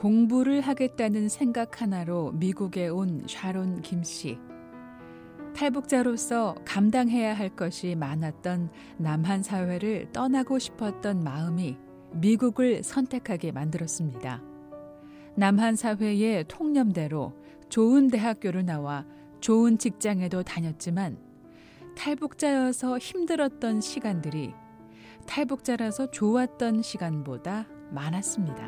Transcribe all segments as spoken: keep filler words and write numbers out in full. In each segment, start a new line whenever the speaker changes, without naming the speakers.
공부를 하겠다는 생각 하나로 미국에 온 샤론 김 씨. 탈북자로서 감당해야 할 것이 많았던 남한 사회를 떠나고 싶었던 마음이 미국을 선택하게 만들었습니다. 남한 사회의 통념대로 좋은 대학교를 나와 좋은 직장에도 다녔지만 탈북자여서 힘들었던 시간들이 탈북자라서 좋았던 시간보다 많았습니다.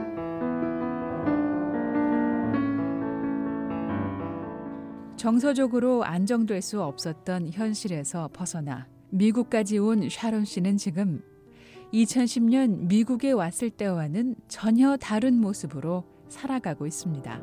정서적으로 안정될 수 없었던 현실에서 벗어나 미국까지 온 샤론 씨는 지금 이천십 년 미국에 왔을 때와는 전혀 다른 모습으로 살아가고 있습니다.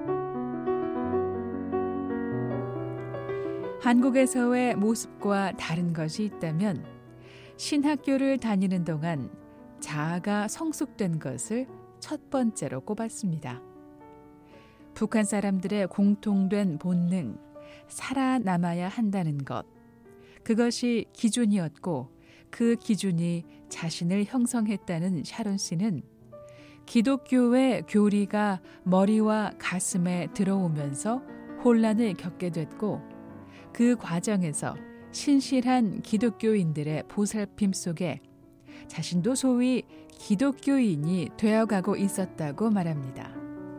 한국에서의 모습과 다른 것이 있다면 신학교를 다니는 동안 자아가 성숙된 것을 첫 번째로 꼽았습니다. 북한 사람들의 공통된 본능, 살아남아야 한다는 것. 그것이 기준이었고 그 기준이 자신을 형성했다는 샤론 씨는 기독교의 교리가 머리와 가슴에 들어오면서 혼란을 겪게 됐고 그 과정에서 신실한 기독교인들의 보살핌 속에 자신도 소위 기독교인이 되어가고 있었다고 말합니다.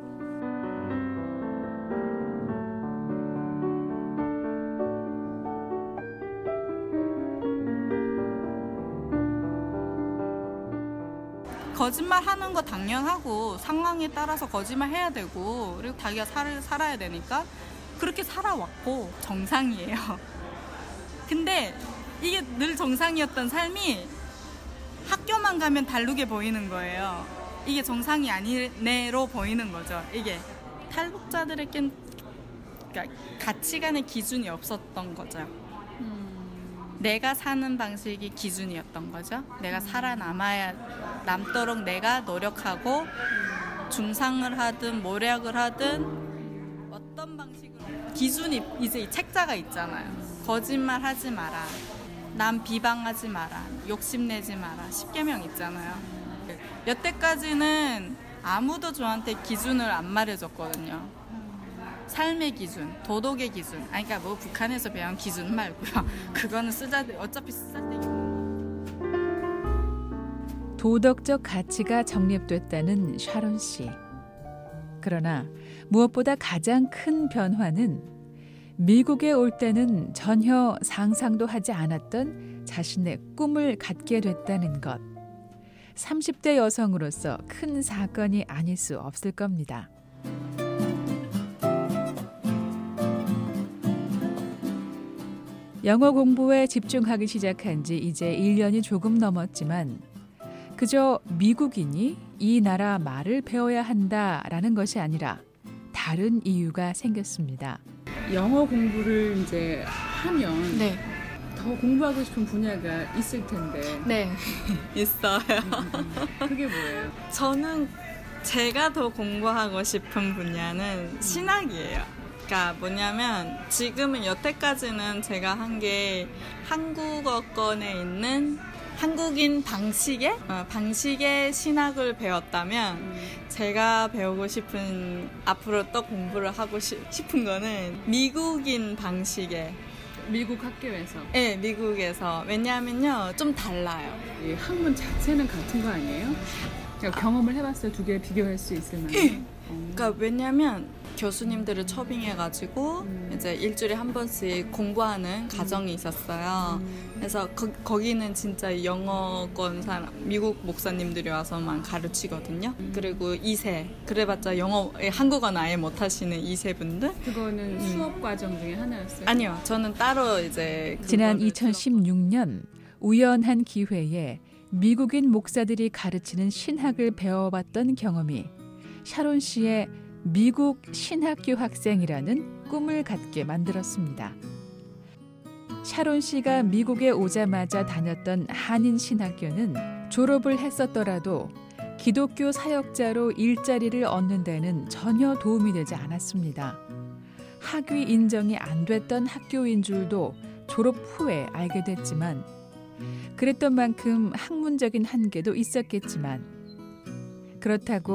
거짓말 하는 거 당연하고 상황에 따라서 거짓말 해야 되고 그리고 자기가 살, 살아야 되니까 그렇게 살아왔고 정상이에요. 근데 이게 늘 정상이었던 삶이 학교만 가면 다르게 보이는 거예요. 이게 정상이 아니네로 보이는 거죠. 이게 탈북자들에겐 그러니까 가치관의 기준이 없었던 거죠. 음. 내가 사는 방식이 기준이었던 거죠. 내가 살아남아야 남도록 내가 노력하고 중상을 하든 모략을 하든 어떤 방식으로 기준이 이제 이 책자가 있잖아요. 거짓말 하지 마라. 남 비방하지 마라. 욕심내지 마라. 십계명 있잖아요. 여태까지는 아무도 저한테 기준을 안 말해줬거든요. 삶의 기준, 도덕의 기준. 아니, 그러니까 뭐 북한에서 배운 기준 말고요. 그거는 쓰자들 어차피 쓰자들.
도덕적 가치가 정립됐다는 샤론 씨. 그러나 무엇보다 가장 큰 변화는 미국에 올 때는 전혀 상상도 하지 않았던 자신의 꿈을 갖게 됐다는 것. 삼십 대 여성으로서 큰 사건이 아닐 수 없을 겁니다. 영어 공부에 집중하기 시작한 지 이제 일 년이 조금 넘었지만 그저 미국인이 이 나라 말을 배워야 한다라는 것이 아니라 다른 이유가 생겼습니다.
영어 공부를 이제 하면
네.
더 공부하고 싶은 분야가 있을 텐데.
네, 있어요.
그게 뭐예요?
저는 제가 더 공부하고 싶은 분야는 신학이에요. 그러니까 뭐냐면 지금은 여태까지는 제가 한 게 한국어권에 있는 한국인 방식의 어, 방식의 신학을 배웠다면 음. 제가 배우고 싶은 앞으로 또 공부를 하고 시, 싶은 거는 미국인 방식의
미국 학교에서.
네, 미국에서. 왜냐하면요 좀 달라요.
이 학문 자체는 같은 거 아니에요? 그러니까 아. 경험을 해봤어요. 두 개 비교할 수 있을 만한.
그러니까 왜냐하면 교수님들을 초빙해가지고 음. 이제 일주일에 한 번씩 공부하는 과정이 있었어요. 음. 그래서 거, 거기는 진짜 영어권 사람, 미국 목사님들이 와서만 가르치거든요. 음. 그리고 이 세, 그래봤자 영어, 한국어는 아예 못하시는 이 세 분들.
그거는 음. 수업 과정 중에 하나였어요?
아니요, 저는 따로 이제
지난 이천십육 년 우연한 기회에 미국인 목사들이 가르치는 신학을 배워봤던 경험이 샤론 씨의 미국 신학교 학생이라는 꿈을 갖게 만들었습니다. 샤론 씨가 미국에 오자마자 다녔던 한인 신학교는 졸업을 했었더라도 기독교 사역자로 일자리를 얻는 데는 전혀 도움이 되지 않았습니다. 학위 인정이 안 됐던 학교인 줄도 졸업 후에 알게 됐지만 그랬던 만큼 학문적인 한계도 있었겠지만 그렇다고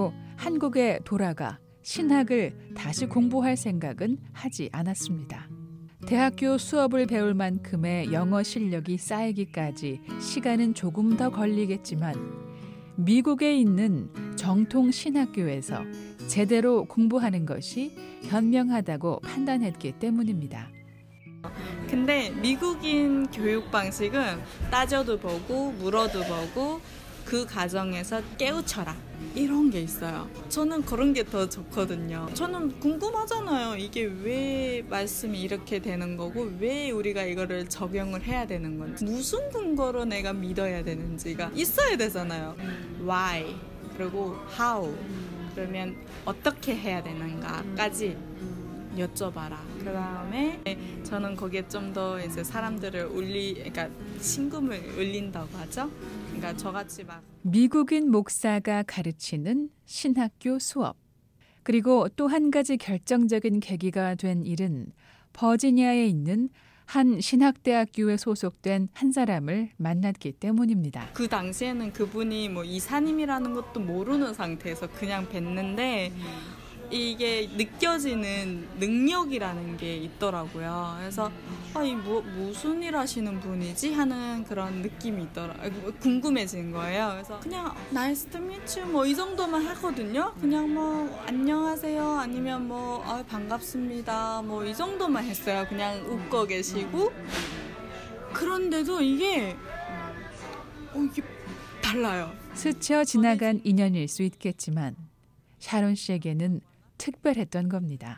한국에 돌아가 신학을 다시 공부할 생각은 하지 않았습니다. 대학교 수업을 배울 만큼의 영어 실력이 쌓이기까지 시간은 조금 더 걸리겠지만 미국에 있는 정통 신학교에서 제대로 공부하는 것이 현명하다고 판단했기 때문입니다.
근데 미국인 교육 방식은 따져도 보고 물어도 보고 그 과정에서 깨우쳐라 이런 게 있어요. 저는 그런 게 더 좋거든요. 저는 궁금하잖아요. 이게 왜 말씀이 이렇게 되는 거고 왜 우리가 이거를 적용을 해야 되는 건지 무슨 근거로 내가 믿어야 되는지가 있어야 되잖아요. Why 그리고 How 그러면 어떻게 해야 되는가까지 여쭤봐라. 그 다음에 저는 거기에 좀 더 이제 사람들을 울리, 그러니까 심금을 울린다고 하죠. 그러니까 저같이 막
미국인 목사가 가르치는 신학교 수업. 그리고 또 한 가지 결정적인 계기가 된 일은 버지니아에 있는 한 신학대학교에 소속된 한 사람을 만났기 때문입니다.
그 당시에는 그분이 뭐 이사님이라는 것도 모르는 상태에서 그냥 뵀는데 이게 느껴지는 능력이라는 게 있더라고요. 그래서 아, 이 뭐, 무슨 일 하시는 분이지? 하는 그런 느낌이 있더라. 궁금해진 거예요. 그래서 그냥 나이스 투 미츠 뭐 이 정도만 하거든요. 그냥 뭐 안녕하세요 아니면 뭐 아, 반갑습니다 뭐 이 정도만 했어요. 그냥 웃고 계시고. 그런데도 이게 어, 이게 달라요.
스쳐 지나간 인연일 수 있겠지만 샤론 씨에게는 특별했던 겁니다.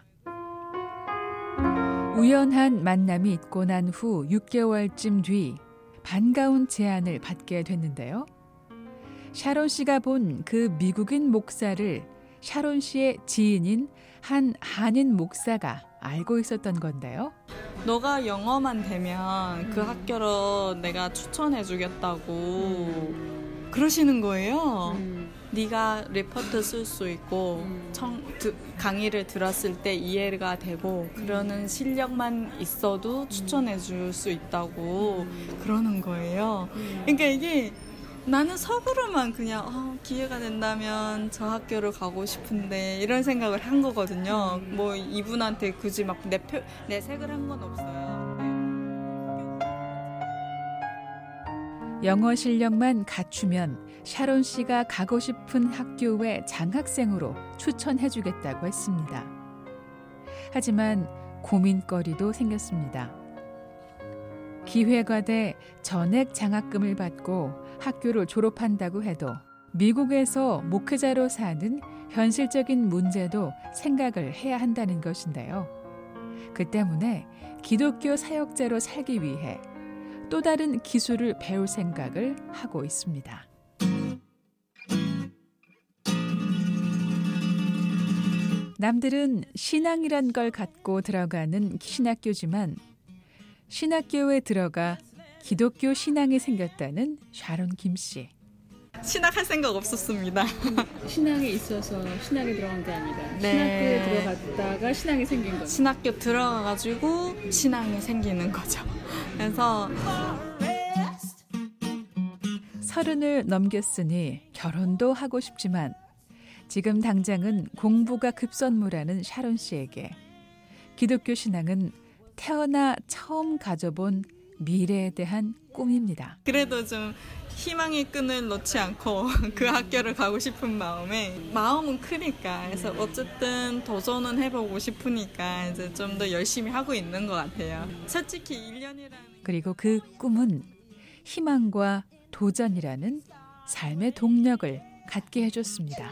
우연한 만남이 있고 난 후 육 개월쯤 뒤 반가운 제안을 받게 됐는데요. 샤론 씨가 본 그 미국인 목사를 샤론 씨의 지인인 한 한인 목사가 알고 있었던 건데요.
너가 영어만 되면 그 학교로 내가 추천해 주겠다고 그러시는 거예요.
음.
네가 리포트 쓸 수 있고
음.
청, 드, 강의를 들었을 때 이해가 되고 그러는 실력만 있어도 추천해 줄 수 있다고
음.
그러는 거예요.
음.
그러니까 이게 나는 속으로만 그냥 어, 기회가 된다면 저 학교를 가고 싶은데 이런 생각을 한 거거든요.
음.
뭐 이분한테 굳이 막 내 표, 내색을 한 건 없어요.
영어 실력만 갖추면 샤론 씨가 가고 싶은 학교의 장학생으로 추천해주겠다고 했습니다. 하지만 고민거리도 생겼습니다. 기회가 돼 전액 장학금을 받고 학교를 졸업한다고 해도 미국에서 목회자로 사는 현실적인 문제도 생각을 해야 한다는 것인데요. 그 때문에 기독교 사역자로 살기 위해 또 다른 기술을 배울 생각을 하고 있습니다. 남들은 신앙이란 걸 갖고 들어가는 신학교지만 신학교에 들어가 기독교 신앙이 생겼다는 샤론 김 씨.
신학할 생각 없었습니다.
신앙에 있어서 신학에 들어간 게 아니라
네.
신학교에 들어갔다가 신앙이 생긴 거죠.
신학교 들어가가지고 신앙이 생기는 거죠. 그래서
서른을 넘겼으니 결혼도 하고 싶지만 지금 당장은 공부가 급선무라는 샤론 씨에게 기독교 신앙은 태어나 처음 가져본 미래에 대한 꿈입니다.
그래도 좀 희망의 끈을 놓지 않고 그 학교를 가고 싶은 마음에 마음은 크니까 그래서 어쨌든 도전은 해보고 싶으니까 이제 좀 더 열심히 하고 있는 것 같아요. 솔직히 일 년이라는
그리고 그 꿈은 희망과 도전이라는 삶의 동력을 갖게 해줬습니다.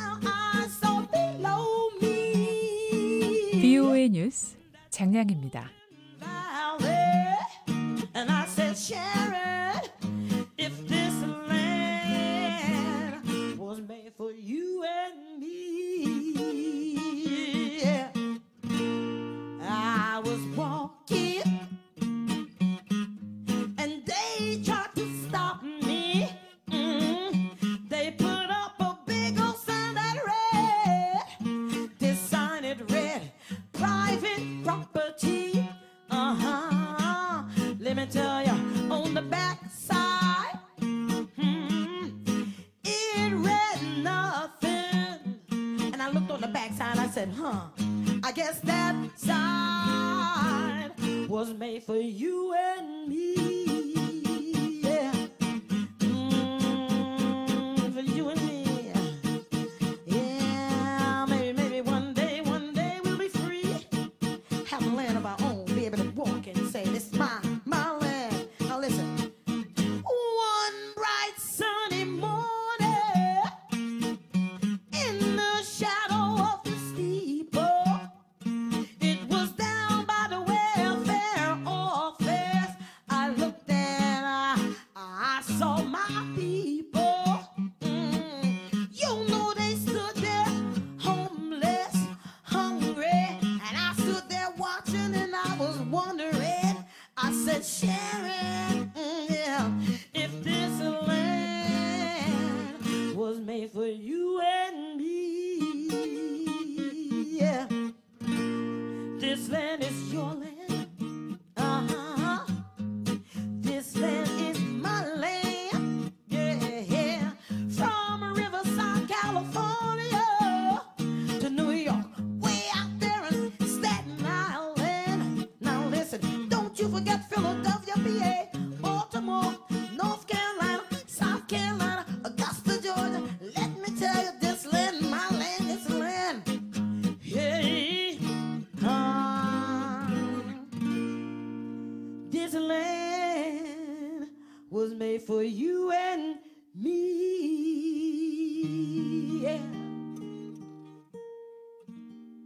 비오에이 뉴스 장량입니다.
Private property, uh-huh. Let me tell ya, oh said, huh, I guess that side was made for you and me. Yeah. Mm, for you and me. Yeah, maybe, maybe one day, one day we'll be free. Have a land of our own, be able to walk and say, this is my, my land. Now listen. One bright sunny morning, in the shadow of the steeple, it was down by the welfare office. I looked and I, I saw my people. Mm. You know they stood there, homeless, hungry, and I stood there watching and I was wondering. I said, Sharon, mm, yeah, if this land was made for you and me, yeah, this land is your land, uh-huh, this land is my land, yeah, yeah, from Riverside, California, to New York, way out there in Staten Island. Now listen, don't you forget Philadelphia, P A, Baltimore, North Carolina, South Carolina, Augusta, Georgia. Let me tell you, this land, my land, this land, hey, uh, this land was made for you and